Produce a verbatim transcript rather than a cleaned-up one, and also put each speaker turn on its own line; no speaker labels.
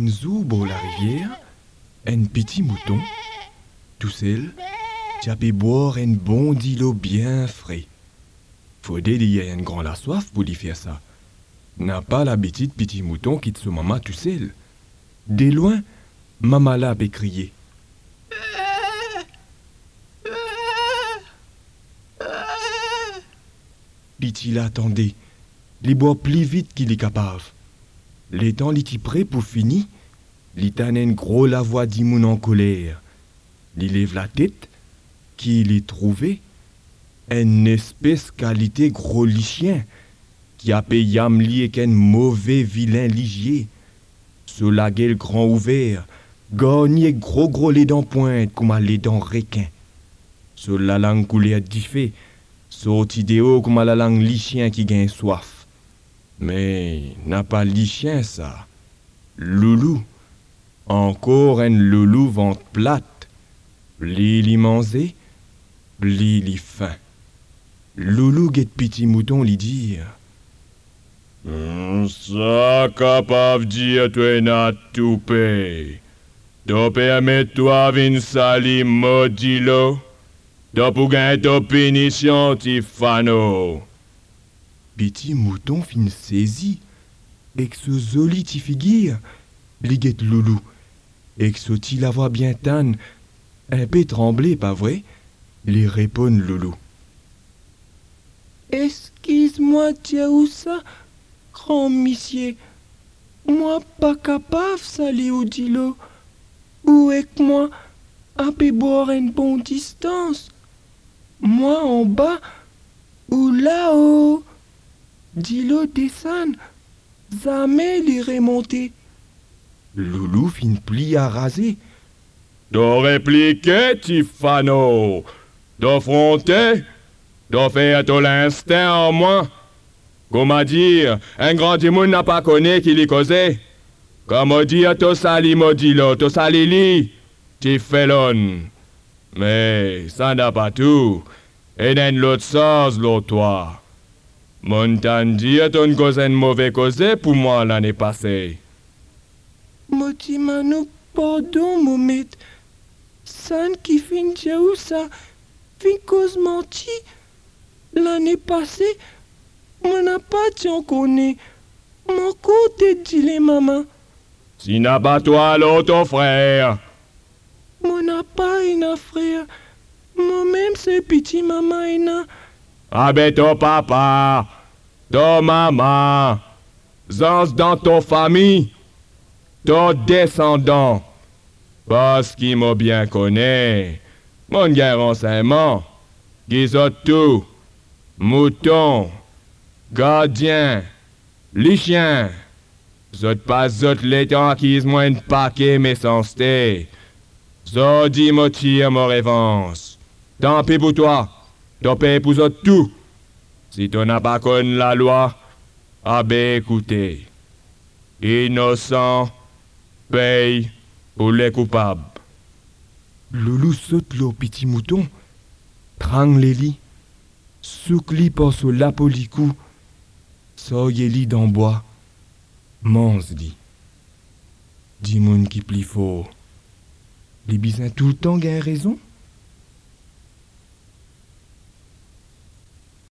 un zoub la rivière, un petit mouton, tout seul, tu peux boire un bon d'îlot bien frais. Faudrait qu'il y ait un grand la soif pour lui faire ça. N'a pas l'habitude petit mouton quitte son maman tout seul. De loin, maman là peut crier. Petit l'attendait, il boit plus vite qu'il est capable. Les temps il prêt pour finir, il t'en un gros la voix d'Imoun en colère. Il lève la tête, qu'il y trouvé, une espèce qualité gros lichien, qui a payé Yamli et qu'un mauvais vilain ligier. Sous la gueule grand ouvert, gagné gros gros les dents pointes comme les dents requin. Sous la langue coulée diffé, sorti de haut comme la langue lichien qui gagne soif. Mais n'a pas lichien ça. Loulou. Encore un loulou vente plate. Pli li manger, pli li faim. Loulou guette petit mouton li dire.
Ça capable dire toi n'a tout pay. To permets-toi vin sali modilo. To pour gagner ta punition Tifano.
Petit mouton fin saisi. Et que ce joli ti figure, li guette loulou. Et que ce ti la voix bien tanne, un peu tremblé, pas vrai? Les répond loulou.
Excuse-moi, Tiaoussa, grand monsieur. Moi pas capable saler au dilo. Ou est moi à peu boire une bonne distance. Moi en bas ou là-haut. Dilo descend, jamais les remonter.
Loulou fin pli à raser.
To répliquer Tifano. D'affronter. De faire tout l'instinct en moi. Comment dire, un grand démon n'a pas connu qui l'y causé. Comment dire, to sali modilo, to sali li, ti felon. Mais ça n'a pas tout. Et dans l'autre sens, l'autre toi. Montagne dire ton cause un mauvais causé pour moi l'année passée.
Moti manu pardon, Momet. San qui fin Tiaoussa, fin cause menti. L'année passée, on n'a pas t'en connaît. Mon côté dit les mamans.
Si n'a pas toi l'autre ton frère.
On n'a pas une frère. Moi-même c'est petit maman et na.
Ah ben ton papa, ton maman, zans dans ton famille, ton descendant. Parce qu'il m'a bien connaît, mon gars renseignement, qu'ils ont tout. Mouton, gardien, les chiens, zot pas zot les temps qu'ils m'ont un paquet mais sans sté. Zot dit mo tire mo revanche. Tant pis pour toi, tant pis pour zot tout. Si tu n'as pas connu la loi, ah ben écoutez. Innocent, paye pour les coupables.
Loulou saute le petit mouton, prend les lits. Soukli par ce lapolicou, soyez-li dans bois, mange-li. Dis-moi qui plie fort. Les bisins tout le temps gagnent raison?